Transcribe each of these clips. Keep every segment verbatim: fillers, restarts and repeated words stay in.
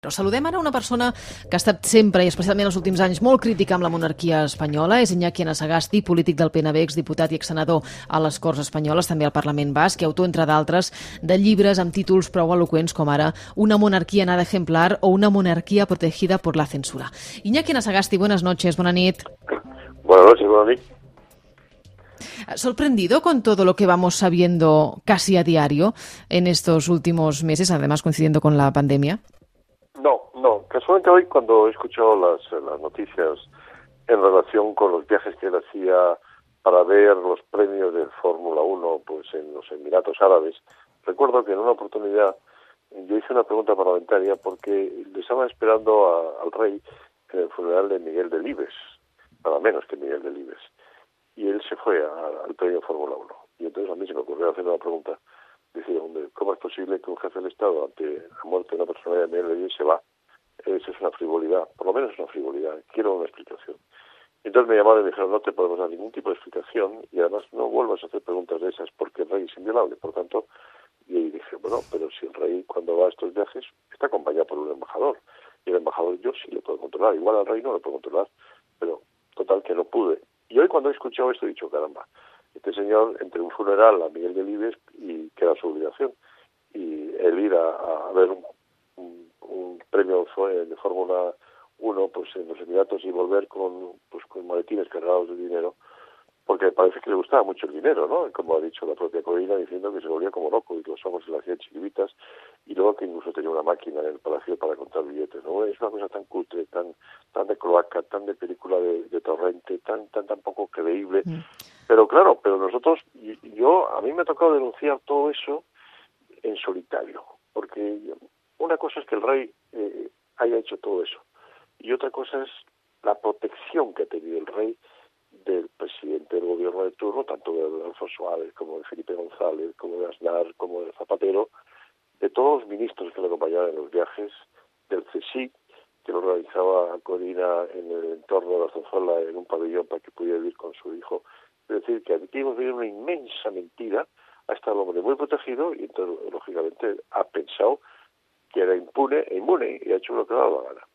Saludem ara una persona que ha estat sempre, i especialment els últims anys, molt crítica amb la monarquia espanyola. És Iñaki Anasagasti, polític del P N V, exdiputat i exsenador a les Corts Espanyoles, també al Parlament Basc, i autor, entre d'altres, de llibres amb títols prou eloqüents com ara Una monarquía nada ejemplar o Una monarquía protegida por la censura. Iñaki Anasagasti, buenas noches, buena nit. Buenas noches, buena nit. ¿Sorprendido con todo lo que vamos sabiendo casi a diario en estos últimos meses, además coincidiendo con la pandemia? No, no. Casualmente hoy, cuando he escuchado las, las noticias en relación con los viajes que él hacía para ver los premios de Fórmula uno pues en los Emiratos Árabes, recuerdo que en una oportunidad yo hice una pregunta parlamentaria porque le estaban esperando a, al rey en el funeral de Miguel Delibes, nada menos que Miguel Delibes, y él se fue a, al premio Fórmula uno. Y entonces a mí se me ocurrió hacer una pregunta. Decía, hombre, ¿cómo es posible que un jefe del Estado, ante la muerte de una persona de Miguel Delibes, se va? Eso es una frivolidad, por lo menos es una frivolidad. Quiero una explicación. Entonces me llamaron y me dijeron, no te podemos dar ningún tipo de explicación y además no vuelvas a hacer preguntas de esas porque el rey es inviolable. Por tanto, y ahí dije, bueno, pero si el rey cuando va a estos viajes está acompañado por un embajador y el embajador yo sí le puedo controlar. Igual al rey no le puedo controlar, pero total que no pude. Y hoy cuando he escuchado esto he dicho, caramba, este señor entre un funeral a Miguel Delibes y que era su obligación y el ir a, a ver un, un, un premio de Fórmula uno pues en los Emiratos y volver con pues con maletines cargados de dinero, porque parece que le gustaba mucho el dinero, ¿no? Como ha dicho la propia Corina, diciendo que se volvía como loco y los ojos se le hacían chiquivitas, y luego que incluso tenía una máquina en el palacio para contar billetes, ¿no? Es una cosa tan cutre, tan tan de cloaca, tan de película de, de torrente, tan tan tan poco creíble. Mm. Pero claro, pero nosotros, yo, a mí me ha tocado denunciar todo eso en solitario, porque una cosa es que el rey eh, haya hecho todo eso, y otra cosa es la protección que ha tenido el rey del presidente del gobierno de turno, tanto de Adolfo Suárez como de Felipe González, como de Aznar, como de Zapatero, de todos los ministros que le acompañaban en los viajes, del C S I C, que lo organizaba Corina en el entorno de la Zarzuela en un pabellón para que pudiera vivir con su hijo. Es decir, que aquí hemos vivido una inmensa mentira, ha estado el hombre muy protegido y entonces, lógicamente, ha pensado que era impune e inmune y ha hecho lo que le ha dado la gana.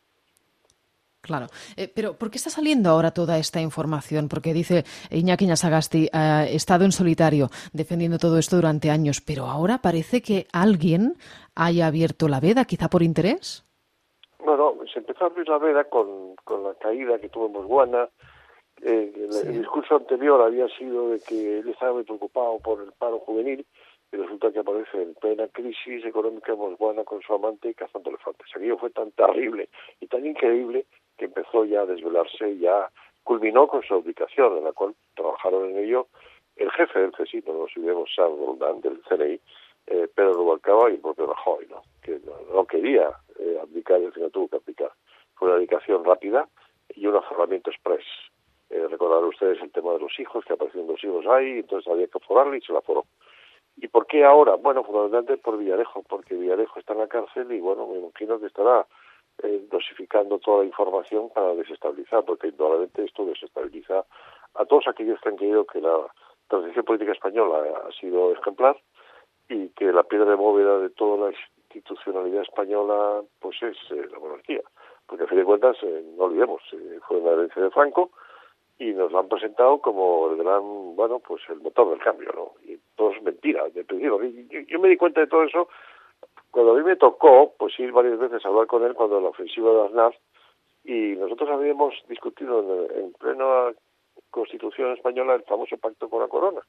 Claro, eh, pero ¿por qué está saliendo ahora toda esta información? Porque dice Iñaki Anasagasti, eh, ha estado en solitario defendiendo todo esto durante años, pero ahora parece que alguien haya abierto la veda, quizá por interés. Bueno, se empezó a abrir la veda con, con la caída que tuvo en Botswana. Eh, el, sí. el discurso anterior había sido de que él estaba muy preocupado por el paro juvenil y resulta que aparece en plena crisis económica en Botswana con su amante cazando elefantes. Aquello fue tan terrible y tan increíble que empezó ya a desvelarse y ya culminó con su abdicación, en la cual trabajaron en ello el jefe del C S I, no nos olvidemos, Sam Roldán, del C N I, eh, Pedro Rubalcaba y el propio Rajoy, ¿no? que no, no quería eh, abdicar y al final tuvo que abdicar. Fue una abdicación rápida y un aforramiento express. Eh, recordarán ustedes el tema de los hijos, que aparecieron dos hijos ahí, entonces había que aforarle y se lo aforó. ¿Y por qué ahora? Bueno, fundamentalmente por Villarejo, porque Villarejo está en la cárcel y, bueno, me imagino que estará eh, dosificando toda la información para desestabilizar, porque indudablemente esto desestabiliza a todos aquellos que han creído que la transición política española ha sido ejemplar y que la piedra de bóveda de toda la institucionalidad española pues es eh, la monarquía. Porque a fin de cuentas, eh, no olvidemos, eh, fue una herencia de Franco, y nos lo han presentado como el gran, bueno, pues el motor del cambio, ¿no? Y todo es mentira, de principio. Yo, yo me di cuenta de todo eso cuando a mí me tocó, pues ir varias veces a hablar con él cuando la ofensiva de Aznar, y nosotros habíamos discutido en, en plena Constitución española el famoso pacto con la corona.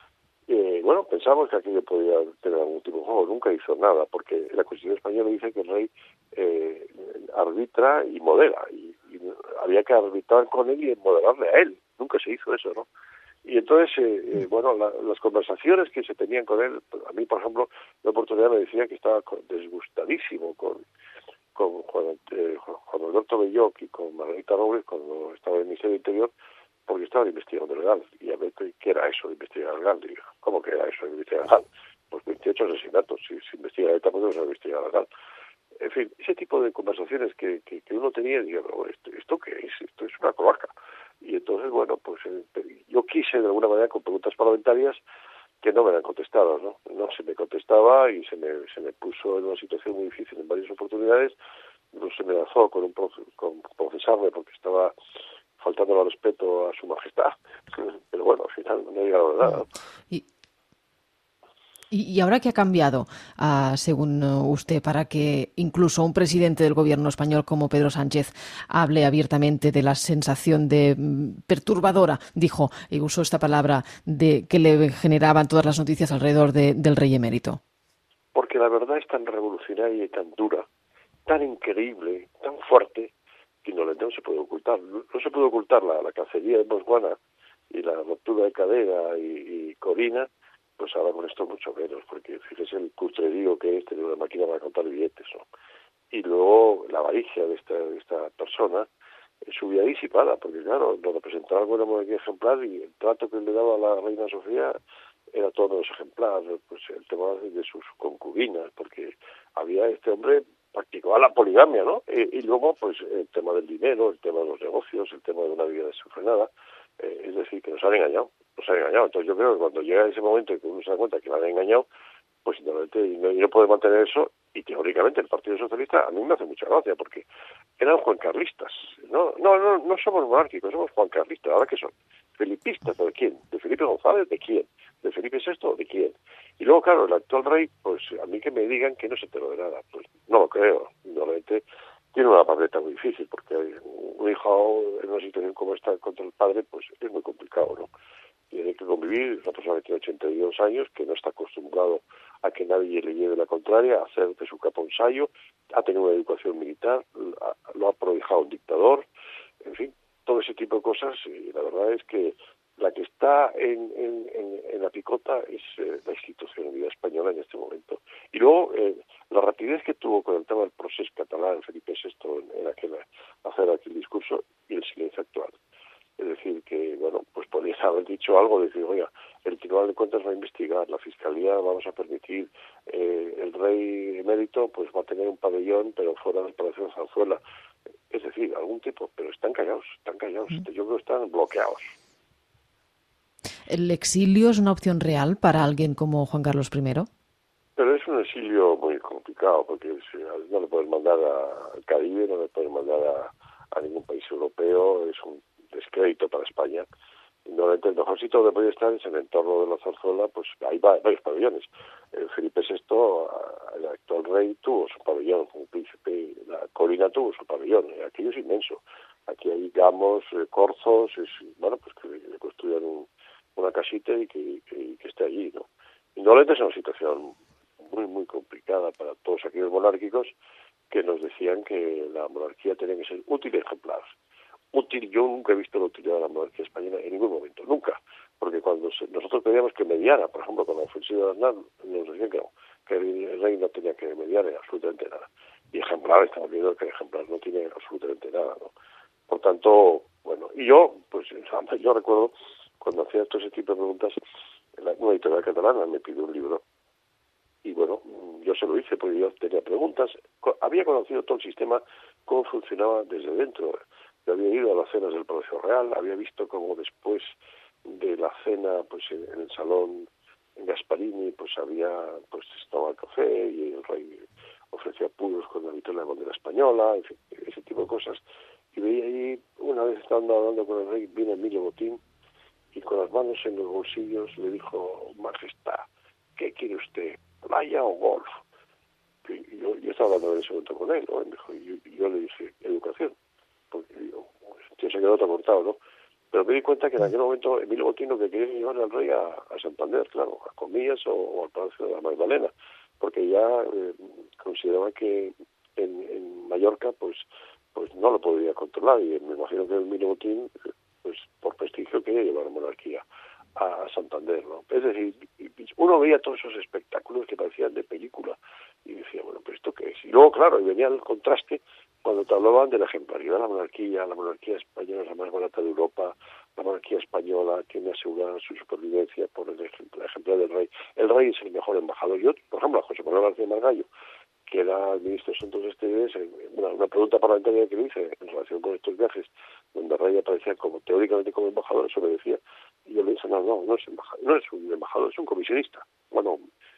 Eh, bueno, pensamos que aquello podía tener algún tipo de juego, nunca hizo nada, porque la Constitución española dice que el rey eh, arbitra y modera, y, y había que arbitrar con él y moderarle a él, nunca se hizo eso, ¿no? Y entonces, eh, eh, bueno, la, las conversaciones que se tenían con él, a mí, por ejemplo, la oportunidad me decía que estaba disgustadísimo con, con Juan, eh, Juan Alberto Belloc y con Margarita Robles cuando estaba en el Ministerio del Interior, porque estaba investigando legal. Y a ver, ¿qué era eso de investigar legal? Digo, ¿cómo que era eso de investigar legal? Pues veintiocho asesinatos, si se investiga legal, tampoco se investiga legal. En fin, ese tipo de conversaciones que, que, que uno tenía, y digo, pero ¿esto, ¿esto qué es? Esto es una cloaca. Y entonces, bueno, pues eh, yo quise de alguna manera con preguntas parlamentarias que no me la han contestado, ¿no? No se me contestaba y se me, se me puso en una situación muy difícil en varias oportunidades incluso me amenazó con, un proce con procesarme porque estaba faltando al respeto a su majestad. Pero bueno, al final no he llegado a nada. Y, y ahora qué ha cambiado, uh, según usted, para que incluso un presidente del gobierno español como Pedro Sánchez hable abiertamente de la sensación de perturbadora, dijo, y usó esta palabra, de que le generaban todas las noticias alrededor de, del rey emérito? Porque la verdad es tan revolucionaria y tan dura, tan increíble, tan fuerte, que no, no se puede ocultar. No, no se puede ocultar la, la cacería de Botswana y la ruptura de cadera y, y Corina, pues ahora con esto mucho menos, porque fíjese el cutrerío que es tener una máquina para contar billetes, ¿no? Y luego la avaricia de esta, de esta persona, eh, su vida disipada, porque claro, lo representaba alguna monarquía ejemplar y el trato que le daba a la reina Sofía era todo ejemplar, pues el tema de sus concubinas, porque había este hombre practicaba la poligamia, ¿no? Y, y luego, pues, el tema del dinero, el tema de los negocios, el tema de una vida desenfrenada, eh, es decir, que nos han engañado, nos han engañado. Entonces yo creo que cuando llega ese momento en que uno se da cuenta que lo han engañado, pues simplemente no, no puede mantener eso, y teóricamente el Partido Socialista a mí me hace mucha gracia, porque eran juancarlistas, no, no, no, no somos monárquicos, somos juancarlistas. ¿Ahora qué son? ¿Felipistas? ¿De quién? ¿De Felipe González? ¿De quién? ¿De Felipe sexto? ¿De quién? Y luego, claro, el actual rey, pues a mí que me digan que no se enteró de nada, pues no lo creo. Normalmente tiene una papeleta muy difícil, porque un hijo en una situación como esta contra el padre, pues es muy complicado, ¿no? Tiene que convivir, es una persona que tiene ochenta y dos años, que no está acostumbrado a que nadie le lleve la contraria, a hacer de su capa un sayo, ha tenido una educación militar, lo ha prohijado un dictador, en fin, todo ese tipo de cosas. Y la verdad es que la que está en, en, en, en la picota es eh, la institucionalidad española en este momento. Y luego, eh, la rapidez que tuvo con el tema del procés catalán, Felipe sexto, en, en aquel, hacer aquel discurso, y el silencio actual. Es decir, que, bueno, pues podría haber dicho algo, decir, oiga, el Tribunal de Cuentas va a investigar, la Fiscalía vamos a permitir, eh, el rey emérito pues va a tener un pabellón, pero fuera del Palacio de Zarzuela. Es decir, algún tipo, pero están callados, están callados. Mm. Yo creo que están bloqueados. ¿El exilio es una opción real para alguien como Juan Carlos primero? Pero es un exilio muy complicado, porque no le pueden mandar al Caribe, no le pueden mandar a, a ningún país europeo, es un descrédito para España. Normalmente el mejor sitio donde puede estar es en el entorno de la Zarzuela, pues hay varios pabellones. El Felipe sexto, el actual rey, tuvo su pabellón, un príncipe, la Corina tuvo su pabellón, aquello es inmenso. Aquí hay gamos, eh, corzos, es, bueno, pues que le construyan un, una casita y que, que, que esté allí, ¿no? Y normalmente es una situación muy, muy complicada para todos aquellos monárquicos que nos decían que la monarquía tenía que ser útil y ejemplar. Útil, yo nunca he visto la utilidad de la monarquía española en ningún momento, nunca, porque cuando se, nosotros pedíamos que mediara, por ejemplo, con la ofensiva de Aznar, nos decían que no, que el rey no tenía que mediar en absolutamente nada, y ejemplar, estamos viendo que ejemplar no tiene absolutamente nada, ¿no? Por tanto, bueno, y yo, pues, yo recuerdo, cuando hacía todo ese tipo de preguntas, la nueva editorial catalana me pidió un libro, y bueno, yo se lo hice porque yo tenía preguntas, había conocido todo el sistema, cómo funcionaba desde dentro. Yo había ido a las cenas del Palacio Real, había visto cómo después de la cena, pues en, en el salón en Gasparini, pues había, pues estaba el café y el rey ofrecía puros con la mitad de la bandera española, en fin, ese tipo de cosas. Y veía ahí, una vez estando hablando con el rey, viene Emilio Botín y con las manos en los bolsillos le dijo, Majestad, ¿qué quiere usted, playa o golf? Y yo, yo estaba hablando en ese momento con él, ¿no? Y, me dijo, y yo, y yo le dije, educación. Porque digo, tío, se quedó transportado, ¿no? Pero me di cuenta que en aquel momento Emilio Botín lo que quería llevar al rey a, a Santander, claro, a Comillas o, o al Palacio de la Magdalena, porque ya eh, consideraba que en, en Mallorca, pues pues no lo podría controlar, y me imagino que Emilio Botín, pues por prestigio, quería llevar la monarquía a, a Santander, ¿no? Es decir, uno veía todos esos espectáculos que parecían de película, y decía, bueno, ¿pero esto qué es? Y luego, claro, y venía el contraste cuando te hablaban de la ejemplaridad de la monarquía. La monarquía española es la más barata de Europa, la monarquía española tiene asegurada su supervivencia por el ejemplar, ejemplar del rey. El rey es el mejor embajador. Yo, por ejemplo, a José Manuel García Margallo, que era el ministro de Asuntos Exteriores, una, una pregunta parlamentaria que le hice en relación con estos viajes, donde el rey aparecía como teóricamente como embajador, eso me decía, y yo le dije, no, no, no es embajador, no es un embajador, es un comisionista. Bueno,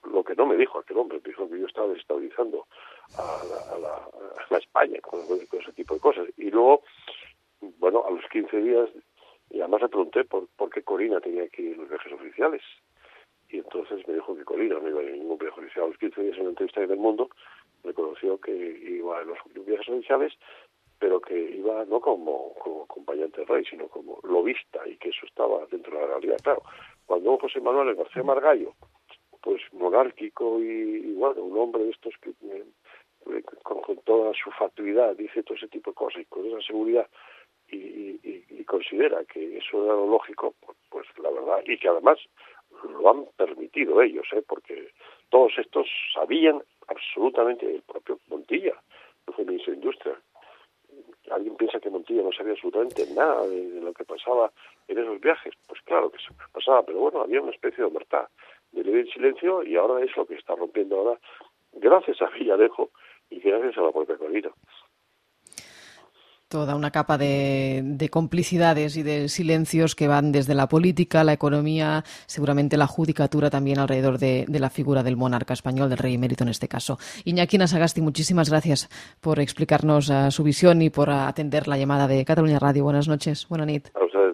lo que no me dijo aquel hombre, me dijo que yo estaba desestabilizando a la, a la, a la España con, con ese tipo de cosas. Y luego, bueno, a los quince días, y además le pregunté por, por qué Corina tenía que ir los viajes oficiales. Y entonces me dijo que Corina no iba a ningún viaje oficial. A los quince días en una entrevista en El Mundo reconoció que iba a los viajes oficiales, pero que iba no como, como acompañante del rey, sino como lobista, y que eso estaba dentro de la realidad. Claro, cuando José Manuel García Margallo, pues monárquico y, y bueno, un hombre de estos que eh, con, con toda su fatuidad dice todo ese tipo de cosas y con esa seguridad y, y, y considera que eso era lo lógico, pues, pues la verdad, y que además lo han permitido ellos, ¿eh? Porque todos estos sabían absolutamente, el propio Montilla, que fue ministro de Industria. ¿Alguien piensa que Montilla no sabía absolutamente nada de, de lo que pasaba en esos viajes? Pues claro que se pasaba, pero bueno, había una especie de omertá, de ley del silencio, y ahora es lo que está rompiendo ahora, gracias a Villarejo y gracias a la propia Corina. Toda una capa de, de complicidades y de silencios que van desde la política, la economía, seguramente la judicatura también alrededor de, de la figura del monarca español, del rey emérito en este caso. Iñaki Anasagasti, muchísimas gracias por explicarnos uh, su visión y por uh, atender la llamada de Catalunya Radio. Buenas noches. Buena nit. A ustedes.